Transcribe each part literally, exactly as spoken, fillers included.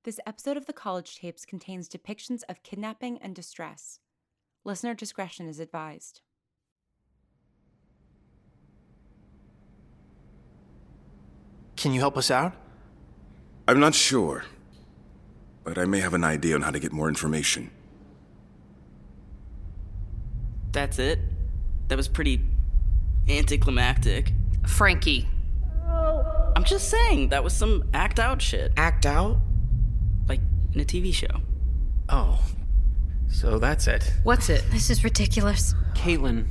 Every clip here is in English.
This episode of The College Tapes contains depictions of kidnapping and distress. Listener discretion is advised. Can you help us out? I'm not sure, but I may have an idea on how to get more information. That's it? That was pretty anticlimactic. Frankie. I'm just saying, that was some act out shit. Act out? Like in a T V show. Oh, so that's it. What's it? This is ridiculous. Caitlin.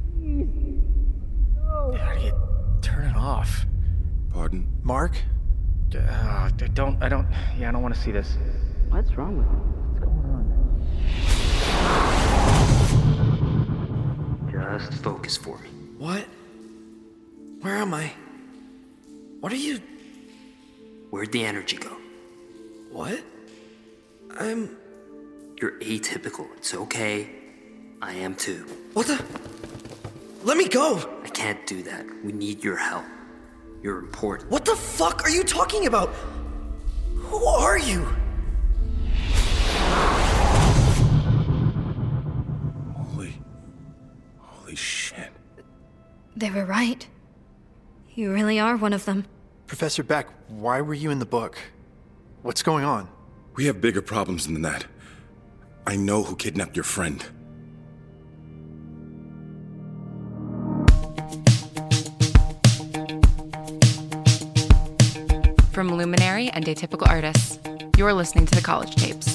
How do you turn it off? Pardon? Mark? Uh, I don't, I don't, yeah, I don't want to see this. What's wrong with you? What's going on? Just focus for me. What? Where am I? What are you... Where'd the energy go? What? I'm... You're atypical. It's okay. I am too. What the... Let me go! I can't do that. We need your help. You're important. What the fuck are you talking about? Who are you? Holy... Holy shit. They were right. You really are one of them. Professor Beck, why were you in the book? What's going on? We have bigger problems than that. I know who kidnapped your friend. From Luminary and Atypical Artists, you're listening to The College Tapes.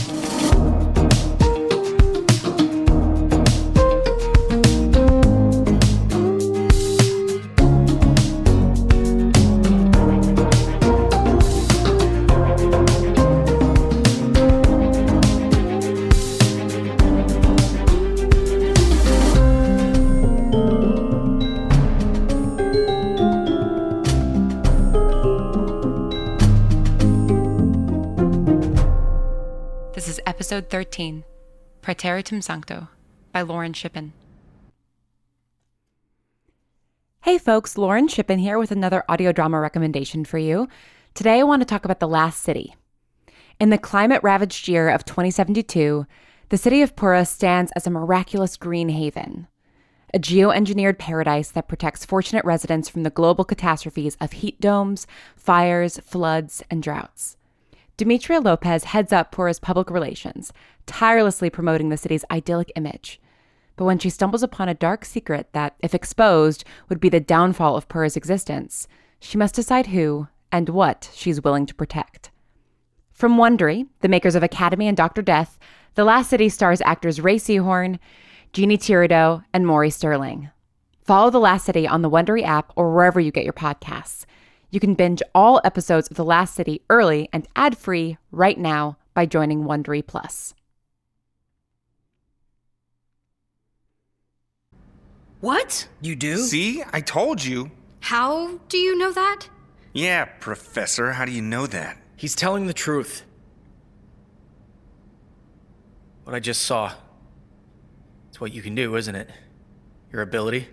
This is episode thirteen, Praeteritum Sancto, by Lauren Shippen. Hey folks, Lauren Shippen here with another audio drama recommendation for you. Today I want to talk about The Last City. In the climate-ravaged year of twenty seventy-two, the city of Pura stands as a miraculous green haven, a geoengineered paradise that protects fortunate residents from the global catastrophes of heat domes, fires, floods, and droughts. Demetria Lopez heads up Pura's public relations, tirelessly promoting the city's idyllic image. But when she stumbles upon a dark secret that, if exposed, would be the downfall of Pura's existence, she must decide who and what she's willing to protect. From Wondery, the makers of Academy and Doctor Death, The Last City stars actors Ray Seahorn, Jeannie Tirado, and Maury Sterling. Follow The Last City on the Wondery app or wherever you get your podcasts. You can binge all episodes of The Last City early and ad-free right now by joining Wondery Plus. What? You do? See? I told you. How do you know that? Yeah, Professor, how do you know that? He's telling the truth. What I just saw. It's what you can do, isn't it? Your ability.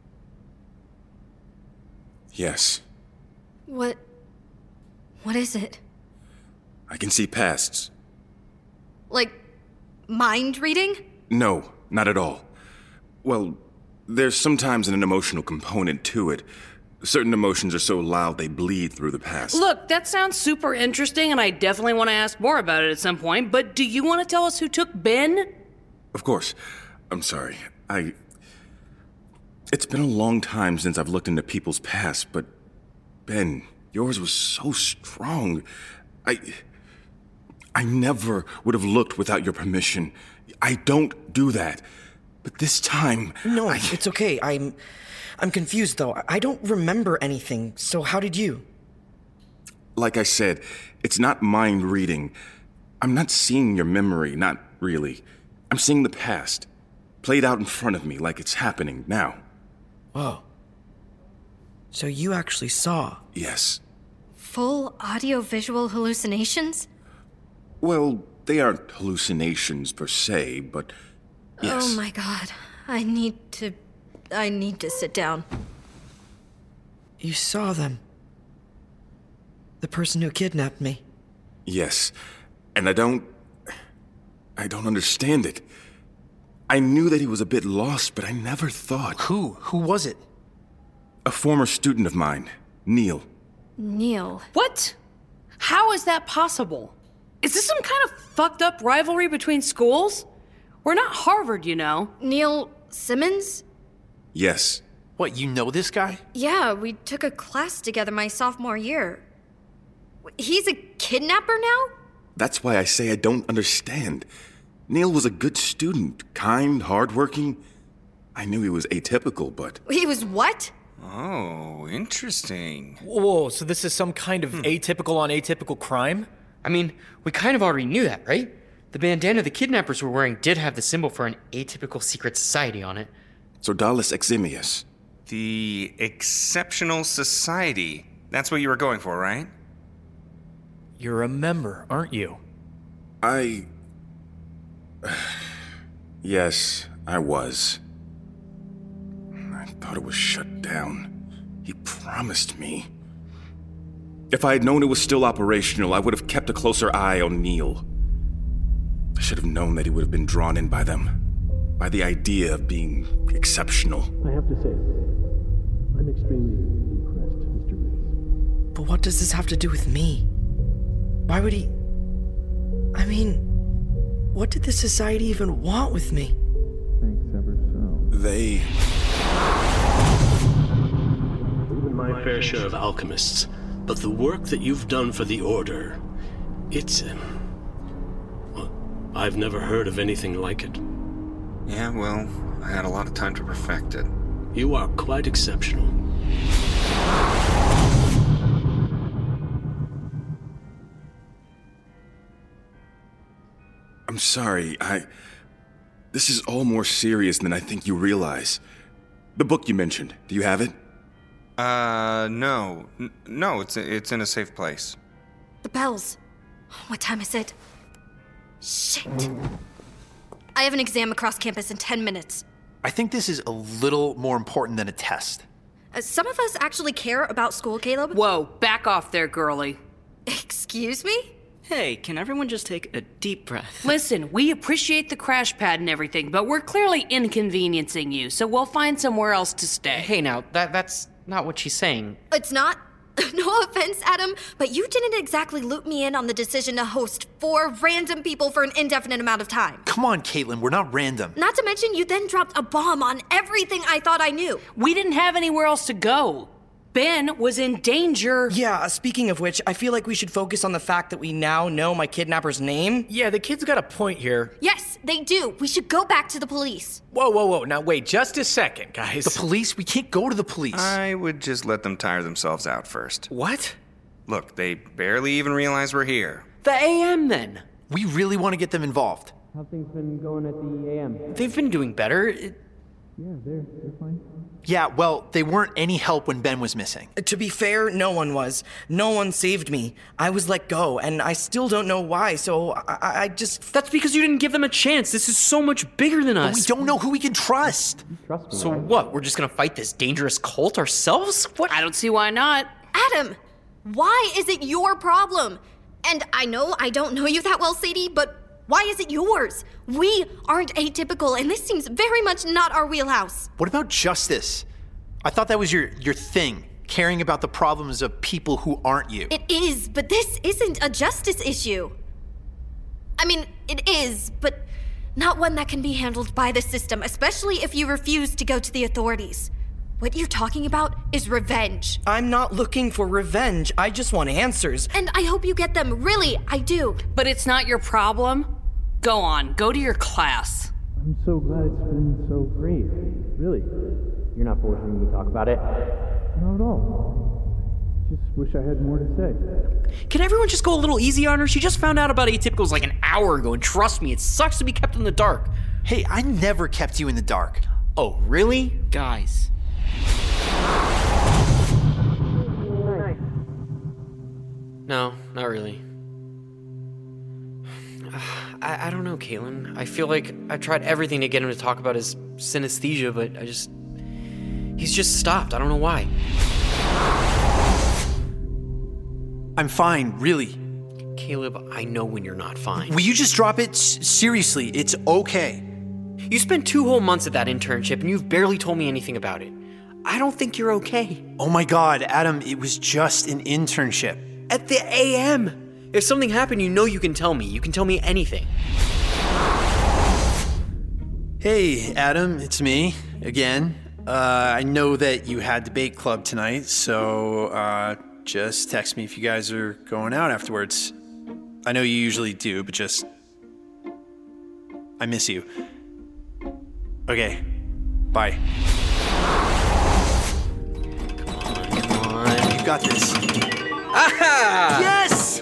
Yes, What... What is it? I can see pasts. Like, mind reading? No, not at all. Well, there's sometimes an emotional component to it. Certain emotions are so loud they bleed through the past. Look, that sounds super interesting, and I definitely want to ask more about it at some point, but do you want to tell us who took Ben? Of course. I'm sorry. I... It's been a long time since I've looked into people's past, but... Ben, yours was so strong. I... I never would have looked without your permission. I don't do that. But this time... No, I... it's okay. I'm... I'm confused, though. I don't remember anything, so how did you? Like I said, it's not mind reading. I'm not seeing your memory, not really. I'm seeing the past, played out in front of me like it's happening now. Whoa. So you actually saw? Yes. Full audio-visual hallucinations? Well, they aren't hallucinations per se, but yes. Oh my god. I need to... I need to sit down. You saw them. The person who kidnapped me. Yes. And I don't... I don't understand it. I knew that he was a bit lost, but I never thought... Who? Who was it? A former student of mine, Neil. Neil. What? How is that possible? Is this some kind of fucked up rivalry between schools? We're not Harvard, you know. Neil Simmons? Yes. What, you know this guy? Yeah, we took a class together my sophomore year. He's a kidnapper now? That's why I say I don't understand. Neil was a good student, kind, hardworking. I knew he was atypical, but... He was what? Oh, interesting. Whoa, so this is some kind of atypical on atypical crime? I mean, we kind of already knew that, right? The bandana the kidnappers were wearing did have the symbol for an atypical secret society on it. Sordalis Eximius. The Exceptional Society. That's what you were going for, right? You're a member, aren't you? I... Yes, I was. I thought it was shut down. He promised me. If I had known it was still operational, I would have kept a closer eye on Neil. I should have known that he would have been drawn in by them. By the idea of being exceptional. I have to say, I'm extremely impressed, Mister Riggs. But what does this have to do with me? Why would he... I mean, what did the society even want with me? Thanks ever so. They... Even my fair share of alchemists, but the work that you've done for the Order, it's... Um, well, I've never heard of anything like it. Yeah, well, I had a lot of time to perfect it. You are quite exceptional. I'm sorry, I... This is all more serious than I think you realize. The book you mentioned, do you have it? Uh, no. N- no, it's it's in a safe place. The bells. What time is it? Shit. I have an exam across campus in ten minutes. I think this is a little more important than a test. Uh, some of us actually care about school, Caleb. Whoa, back off there, girlie. Excuse me? Hey, can everyone just take a deep breath? Listen, we appreciate the crash pad and everything, but we're clearly inconveniencing you, so we'll find somewhere else to stay. Hey, now, that that's not what she's saying. It's not. No offense, Adam, but you didn't exactly loop me in on the decision to host four random people for an indefinite amount of time. Come on, Caitlin, we're not random. Not to mention, you then dropped a bomb on everything I thought I knew. We didn't have anywhere else to go. Ben was in danger. Yeah, speaking of which, I feel like we should focus on the fact that we now know my kidnapper's name. Yeah, the kid's got a point here. Yes, they do. We should go back to the police. Whoa, whoa, whoa. Now, wait just a second, guys. The police? We can't go to the police. I would just let them tire themselves out first. What? Look, they barely even realize we're here. The A M, then. We really want to get them involved. How things been going at the A M? They've been doing better. It, Yeah, they're, they're fine. Yeah, well, they weren't any help when Ben was missing. To be fair, no one was. No one saved me. I was let go, and I still don't know why, so I, I just... That's because you didn't give them a chance. This is so much bigger than us. But we don't know who we can trust. Trust me. So right? what, we're just gonna fight this dangerous cult ourselves? What? I don't see why not. Adam, why is it your problem? And I know I don't know you that well, Sadie, but why is it yours? We aren't atypical, and this seems very much not our wheelhouse. What about justice? I thought that was your, your thing, caring about the problems of people who aren't you. It is, but this isn't a justice issue. I mean, it is, but not one that can be handled by the system, especially if you refuse to go to the authorities. What you're talking about is revenge. I'm not looking for revenge. I just want answers. And I hope you get them. Really, I do. But it's not your problem. Go on, go to your class. I'm so glad it's been so great. Really. You're not forcing me to talk about it? Not at all. Just wish I had more to say. Can everyone just go a little easy on her? She just found out about atypicals like an hour ago, and trust me, it sucks to be kept in the dark. Hey, I never kept you in the dark. Oh, really? Guys. No, not really. I, I don't know, Caitlin. I feel like I tried everything to get him to talk about his synesthesia, but I just... He's just stopped. I don't know why. I'm fine, really. Caleb, I know when you're not fine. Will you just drop it? S- seriously, it's okay. You spent two whole months at that internship and you've barely told me anything about it. I don't think you're okay. Oh my god, Adam, it was just an internship. At the A M! If something happened, you know you can tell me. You can tell me anything. Hey, Adam, it's me, again. Uh, I know that you had debate club tonight, so uh, just text me if you guys are going out afterwards. I know you usually do, but just... I miss you. Okay, bye. Come on. You got this. Aha! Yes!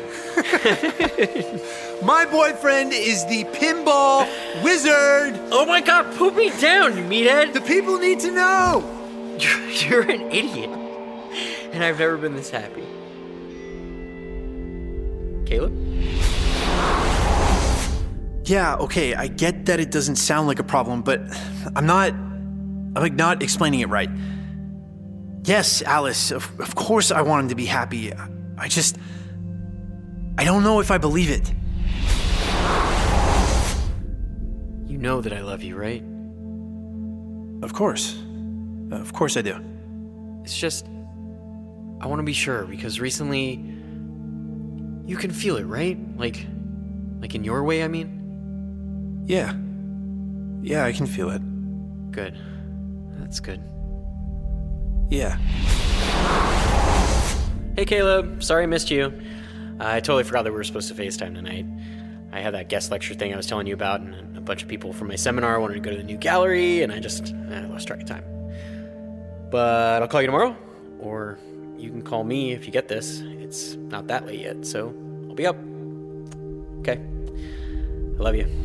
My boyfriend is the pinball wizard. Oh my god, put me down, you meathead! The people need to know. You're, you're an idiot. And I've never been this happy. Caleb? Yeah, okay, I get that it doesn't sound like a problem, but I'm not... I'm like not explaining it right. Yes, Alice, of, of course I want him to be happy. I just... I don't know if I believe it. You know that I love you, right? Of course. Of course I do. It's just... I want to be sure, because recently... You can feel it, right? Like... Like in your way, I mean? Yeah. Yeah, I can feel it. Good. That's good. Yeah. Hey, Caleb. Sorry I missed you. I totally forgot that we were supposed to FaceTime tonight. I had that guest lecture thing I was telling you about, and a bunch of people from my seminar wanted to go to the new gallery, and I just I lost track of time. But I'll call you tomorrow, or you can call me if you get this. It's not that late yet, so I'll be up. Okay. I love you.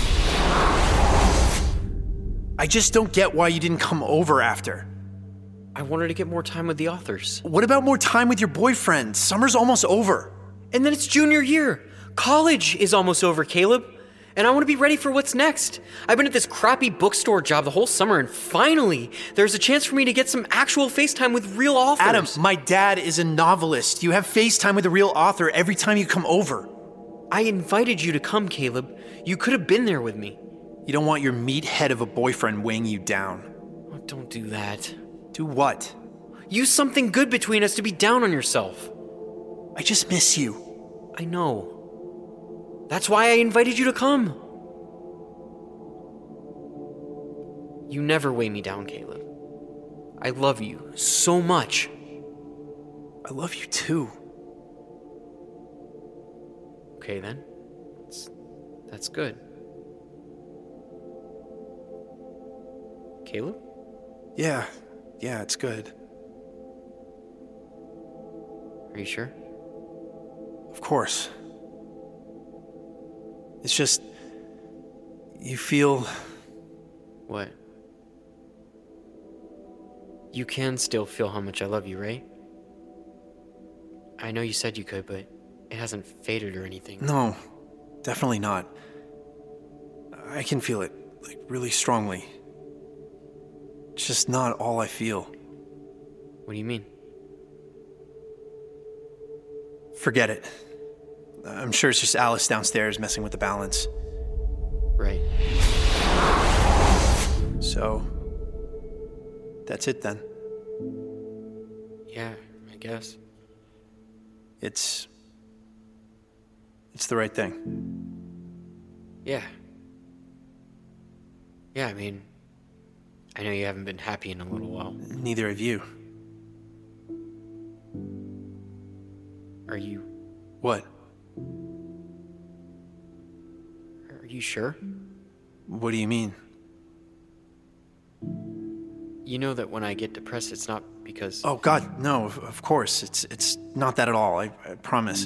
I just don't get why you didn't come over after. I wanted to get more time with the authors. What about more time with your boyfriend? Summer's almost over. And then it's junior year. College is almost over, Caleb. And I want to be ready for what's next. I've been at this crappy bookstore job the whole summer, and finally, there's a chance for me to get some actual FaceTime with real authors. Adam, my dad is a novelist. You have FaceTime with a real author every time you come over. I invited you to come, Caleb. You could have been there with me. You don't want your meathead of a boyfriend weighing you down. Oh, don't do that. Do what? Use something good between us to be down on yourself. I just miss you. I know. That's why I invited you to come. You never weigh me down, Caleb. I love you so much. I love you too. Okay then. That's, that's good. Caleb? Yeah, yeah, it's good. Are you sure? Of course. It's just... You feel... What? You can still feel how much I love you, right? I know you said you could, but it hasn't faded or anything. No, definitely not. I can feel it, like, really strongly. It's just not all I feel. What do you mean? Forget it. I'm sure it's just Alice downstairs messing with the balance. Right. So, that's it then. Yeah, I guess. It's... It's the right thing. Yeah. Yeah, I mean, I know you haven't been happy in a little while. Neither have you. Are you... What? Are you sure? What do you mean? You know that when I get depressed, it's not because... Oh, God, no, of, of course. It's it's not that at all, I, I promise.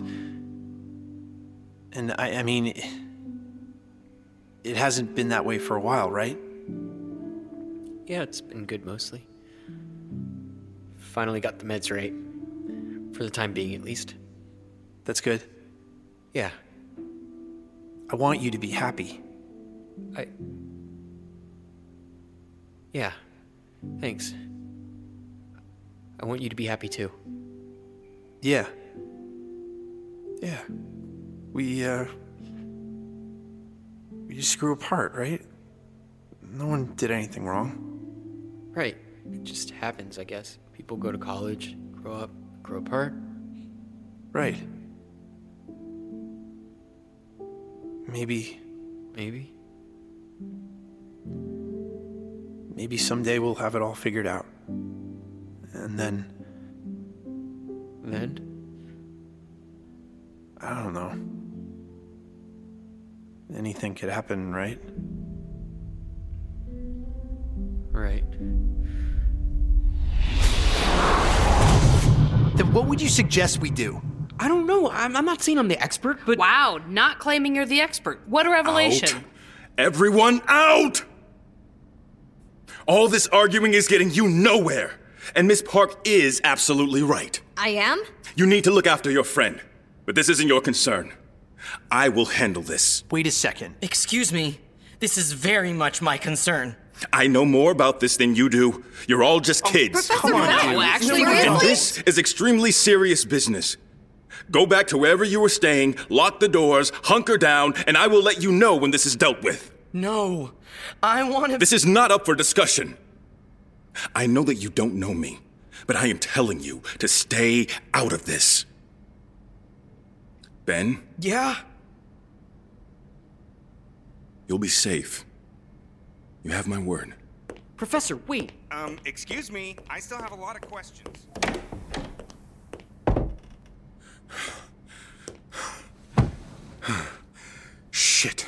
And I, I mean, it, it hasn't been that way for a while, right? Yeah, it's been good mostly. Finally got the meds right. For the time being, at least. That's good. Yeah. I want you to be happy. I... Yeah. Thanks. I want you to be happy too. Yeah. Yeah. we, uh... we just grew apart, right? No one did anything wrong. Right. It just happens, I guess. People go to college, grow up, grow apart. Right. Maybe... Maybe? Maybe someday we'll have it all figured out. And then... Then? I don't know. Anything could happen, right? Right. Then what would you suggest we do? I don't know. I'm, I'm not saying I'm the expert, but... Wow, not claiming you're the expert. What a revelation. Out. Everyone out! All this arguing is getting you nowhere. And Miss Park is absolutely right. I am? You need to look after your friend. But this isn't your concern. I will handle this. Wait a second. Excuse me. This is very much my concern. I know more about this than you do. You're all just kids. Professor, Come on, no, you. actually, And really? this is extremely serious business. Go back to wherever you were staying, lock the doors, hunker down, and I will let you know when this is dealt with. No, I want to... This is not up for discussion. I know that you don't know me, but I am telling you to stay out of this. Ben? Yeah? You'll be safe. You have my word. Professor, wait. Um, excuse me. I still have a lot of questions. Shit.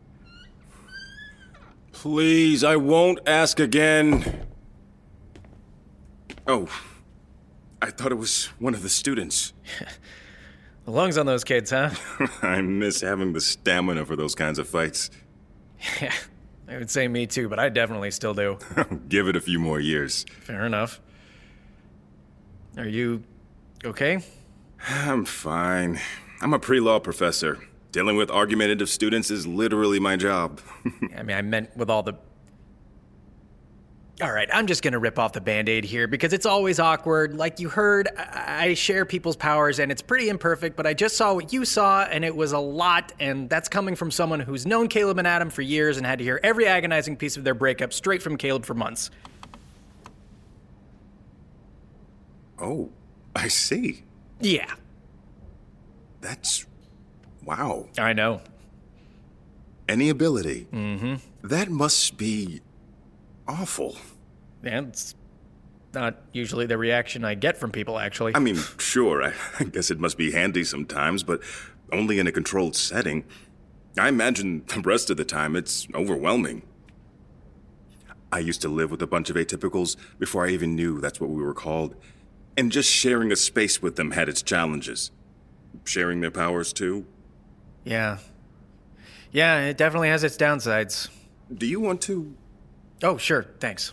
Please, I won't ask again. Oh, I thought it was one of the students. The lungs on those kids, huh? I miss having the stamina for those kinds of fights. Yeah, I would say me too, but I definitely still do. Give it a few more years. Fair enough. Are you okay? I'm fine. I'm a pre-law professor. Dealing with argumentative students is literally my job. I mean, I meant with all the... All right, I'm just gonna rip off the Band-Aid here because it's always awkward. Like you heard, I-, I share people's powers and it's pretty imperfect, but I just saw what you saw and it was a lot, and that's coming from someone who's known Caleb and Adam for years and had to hear every agonizing piece of their breakup straight from Caleb for months. Oh, I see. Yeah. That's... wow. I know. Any ability. Mm-hmm. That must be... awful. Yeah, it's not usually the reaction I get from people, actually. I mean, sure, I, I guess it must be handy sometimes, but only in a controlled setting. I imagine the rest of the time it's overwhelming. I used to live with a bunch of atypicals before I even knew that's what we were called. And just sharing a space with them had its challenges. Sharing their powers, too. Yeah. Yeah, it definitely has its downsides. Do you want to... Oh, sure, thanks.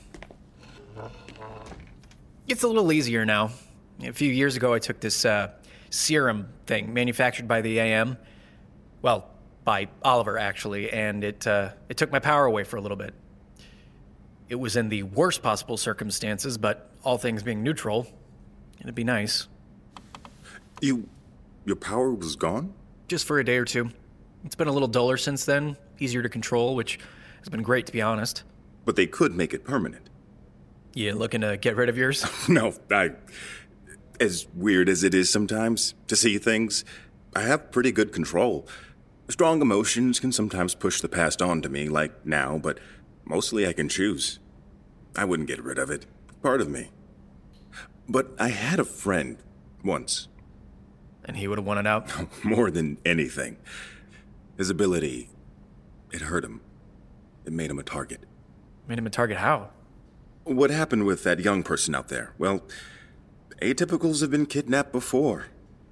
It's a little easier now. A few years ago, I took this uh, serum thing manufactured by the A M. Well, by Oliver, actually, and it uh, it took my power away for a little bit. It was in the worst possible circumstances, but all things being neutral, it'd be nice. You... your power was gone? Just for a day or two. It's been a little duller since then, easier to control, which has been great, to be honest. But they could make it permanent. You looking to get rid of yours? No, I... as weird as it is sometimes to see things, I have pretty good control. Strong emotions can sometimes push the past on to me, like now, but mostly I can choose. I wouldn't get rid of it. Part of me. But I had a friend once. And he would have won it out? More than anything. His ability, it hurt him. It made him a target. Made him a target how? What happened with that young person out there? Well, atypicals have been kidnapped before.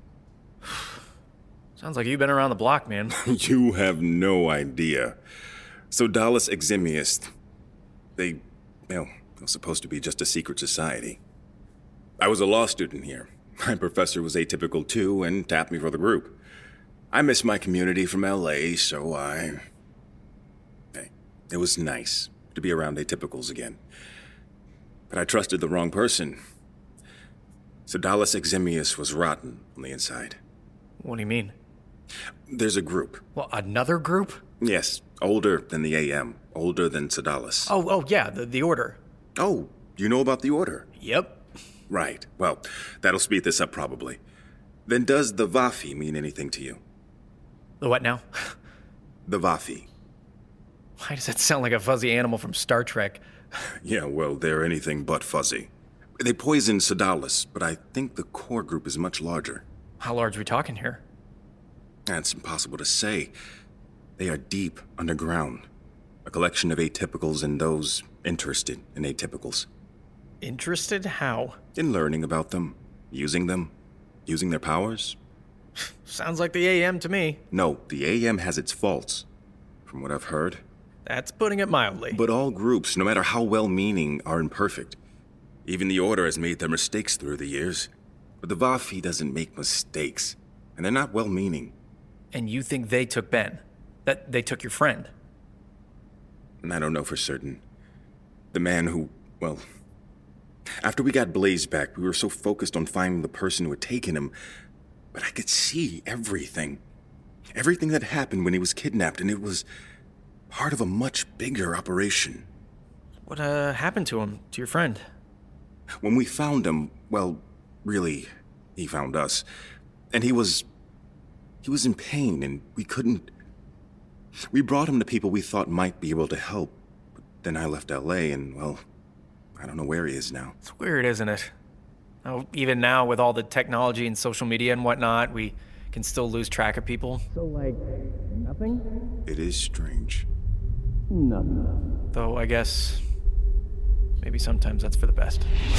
Sounds like you've been around the block, man. You have no idea. So Dallas Eximius, they, well, they're supposed to be just a secret society. I was a law student here. My professor was atypical too and tapped me for the group. I miss my community from L A, so I... Hey, it was nice to be around atypicals again. But I trusted the wrong person. So Dallas Eximius was rotten on the inside. What do you mean? There's a group. Well, another group? Yes, older than the A M, older than Sedalis. Oh, oh yeah, the, the Order. Oh, you know about the Order? Yep. Right. Well, that'll speed this up probably. Then does the Vafi mean anything to you? The what now? The Vafi. Why does that sound like a fuzzy animal from Star Trek? Yeah, well, they're anything but fuzzy. They poisoned Sedalis, but I think the core group is much larger. How large are we talking here? That's impossible to say. They are deep underground. A collection of atypicals and those interested in atypicals. Interested? How? In learning about them, using them, using their powers. Sounds like the A M to me. No, the A M has its faults, from what I've heard. That's putting it mildly. But all groups, no matter how well-meaning, are imperfect. Even the Order has made their mistakes through the years. But the Vafi doesn't make mistakes, and they're not well-meaning. And you think they took Ben? That they took your friend? And I don't know for certain. The man who, well... After we got Blaze back, we were so focused on finding the person who had taken him, but I could see everything. Everything that happened when he was kidnapped, and it was part of a much bigger operation. What, uh, happened to him, to your friend? When we found him, well, really, he found us. And he was... he was in pain, and we couldn't... We brought him to people we thought might be able to help. But then I left L A, and, well, I don't know where he is now. It's weird, isn't it? Oh, even now, with all the technology and social media and whatnot, we can still lose track of people. So, like, nothing? It is strange. None. Though, I guess... maybe sometimes that's for the best.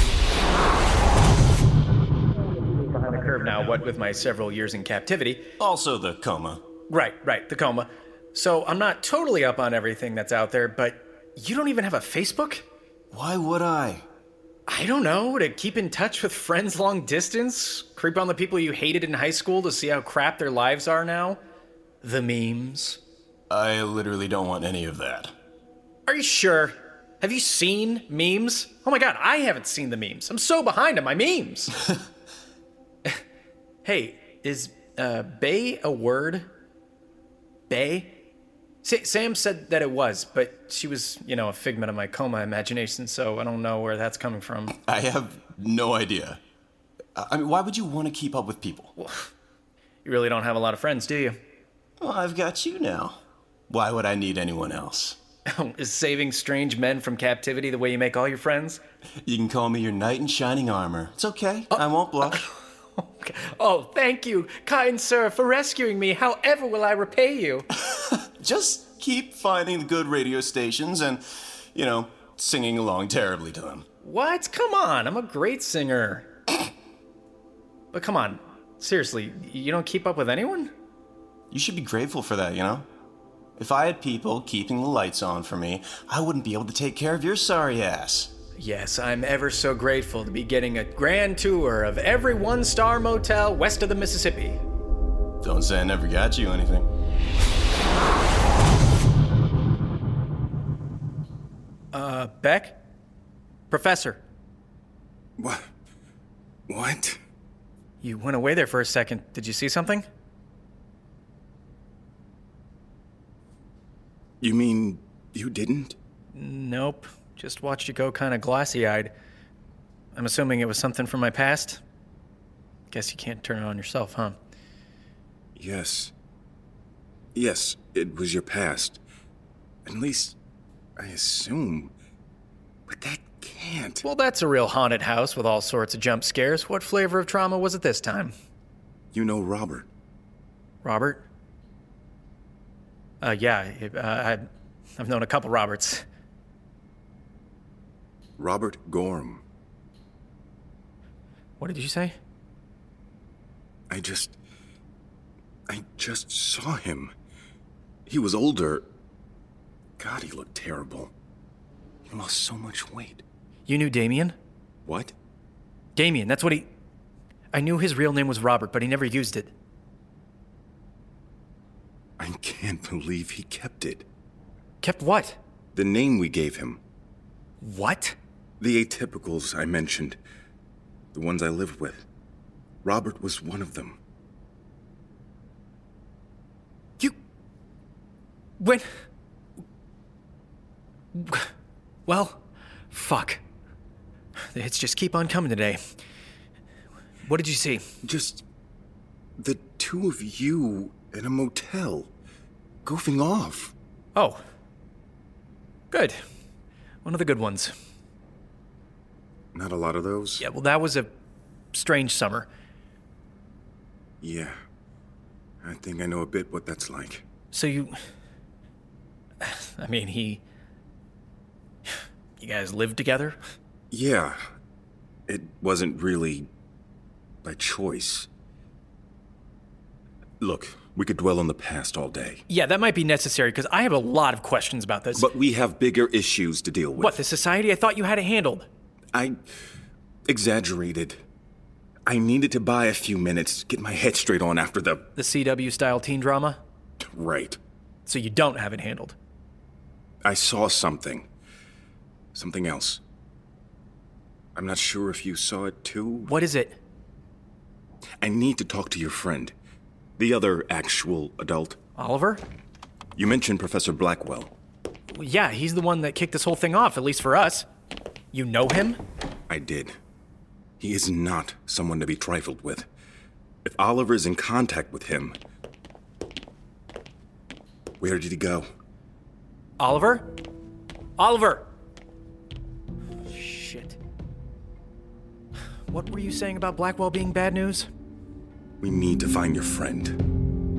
Behind the curve now, what with my several years in captivity. Also the coma. Right, right, the coma. So I'm not totally up on everything that's out there, but you don't even have a Facebook? Why would I? I don't know, to keep in touch with friends long distance? Creep on the people you hated in high school to see how crap their lives are now? The memes? I literally don't want any of that. Are you sure? Have you seen memes? Oh my god, I haven't seen the memes. I'm so behind on my memes. Hey, is uh, Bay a word? Bay? Sa- Sam said that it was, but she was, you know, a figment of my coma imagination, so I don't know where that's coming from. I have no idea. I mean, why would you want to keep up with people? Well, you really don't have a lot of friends, do you? Well, I've got you now. Why would I need anyone else? Is saving strange men from captivity the way you make all your friends? You can call me your knight in shining armor. It's okay. Oh. I won't blush. Okay. Oh, thank you, kind sir, for rescuing me. However will I repay you? Just keep finding the good radio stations and, you know, singing along terribly to them. What? Come on, I'm a great singer. But come on, seriously, you don't keep up with anyone? You should be grateful for that, you know? If I had people keeping the lights on for me, I wouldn't be able to take care of your sorry ass. Yes, I'm ever so grateful to be getting a grand tour of every one-star motel west of the Mississippi. Don't say I never got you anything. Uh, Beck? Professor. What? What? You went away there for a second. Did you see something? You mean you didn't? Nope. Just watched you go kind of glassy-eyed. I'm assuming it was something from my past? Guess you can't turn it on yourself, huh? Yes. Yes, it was your past. At least, I assume. But that can't. Well, that's a real haunted house with all sorts of jump scares. What flavor of trauma was it this time? You know Robert. Robert? Uh, yeah, uh, I, I've known a couple Roberts. Robert Gorham. What did you say? I just... I just saw him. He was older. God, he looked terrible. He lost so much weight. You knew Damien? What? Damien, that's what he... I knew his real name was Robert, but he never used it. I can't believe he kept it. Kept what? The name we gave him. What? The atypicals I mentioned. The ones I lived with. Robert was one of them. When... Well, fuck. The hits just keep on coming today. What did you see? Just the two of you in a motel, goofing off. Oh. Good. One of the good ones. Not a lot of those? Yeah, well, that was a strange summer. Yeah. I think I know a bit what that's like. So you... I mean, he... You guys lived together? Yeah. It wasn't really by choice. Look, we could dwell on the past all day. Yeah, that might be necessary, because I have a lot of questions about this. But we have bigger issues to deal with. What, the society? I thought you had it handled. I exaggerated. I needed to buy a few minutes to get my head straight on after the... The C W-style teen drama? Right. So you don't have it handled? I saw something. Something else. I'm not sure if you saw it too. What is it? I need to talk to your friend. The other actual adult. Oliver? You mentioned Professor Blackwell. Well, yeah, he's the one that kicked this whole thing off, at least for us. You know him? I did. He is not someone to be trifled with. If Oliver is in contact with him... Where did he go? Oliver? Oliver! Shit. What were you saying about Blackwell being bad news? We need to find your friend.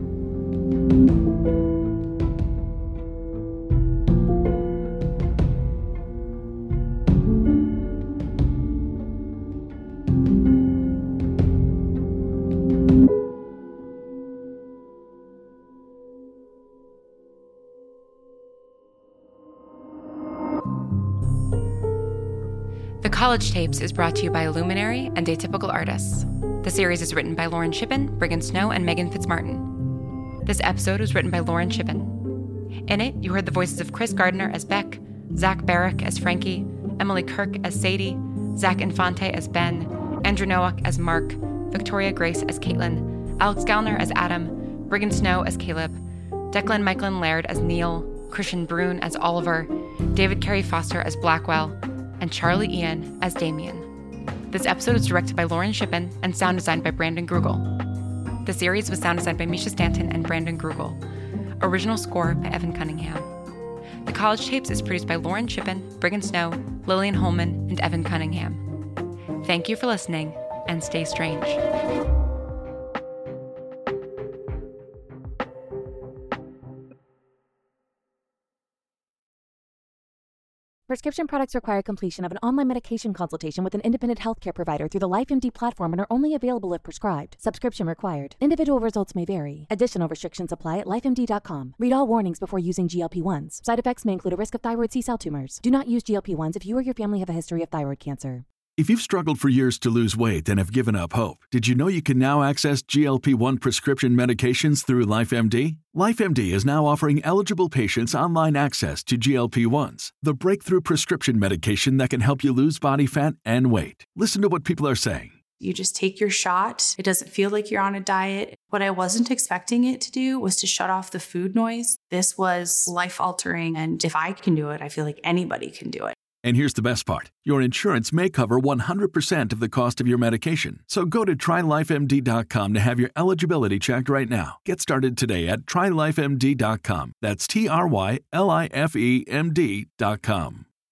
The College Tapes is brought to you by Luminary and Atypical Artists. The series is written by Lauren Shippen, Brigham Snow, and Megan Fitzmartin. This episode was written by Lauren Shippen. In it, you heard the voices of Chris Gardner as Beck, Zach Barrick as Frankie, Emily Kirk as Sadie, Zach Infante as Ben, Andrew Nowak as Mark, Victoria Grace as Caitlin, Alex Gallner as Adam, Brigham Snow as Caleb, Declan Michaelin Laird as Neil, Christian Brune as Oliver, David Carey Foster as Blackwell, and Charlie Ian as Damien. This episode was directed by Lauren Shippen and sound designed by Brandon Grugel. The series was sound designed by Misha Stanton and Brandon Grugel. Original score by Evan Cunningham. The College Tapes is produced by Lauren Shippen, Brigham Snow, Lillian Holman, and Evan Cunningham. Thank you for listening, and stay strange. Prescription products require completion of an online medication consultation with an independent healthcare provider through the LifeMD platform and are only available if prescribed. Subscription required. Individual results may vary. Additional restrictions apply at life M D dot com. Read all warnings before using G L P ones. Side effects may include a risk of thyroid C-cell tumors. Do not use G L P ones if you or your family have a history of thyroid cancer. If you've struggled for years to lose weight and have given up hope, did you know you can now access G L P one prescription medications through LifeMD? LifeMD is now offering eligible patients online access to G L P ones, the breakthrough prescription medication that can help you lose body fat and weight. Listen to what people are saying. You just take your shot. It doesn't feel like you're on a diet. What I wasn't expecting it to do was to shut off the food noise. This was life-altering, and if I can do it, I feel like anybody can do it. And here's the best part. Your insurance may cover one hundred percent of the cost of your medication. So go to try life M D dot com to have your eligibility checked right now. Get started today at try life M D dot com. That's T R Y L I F E M D dot com.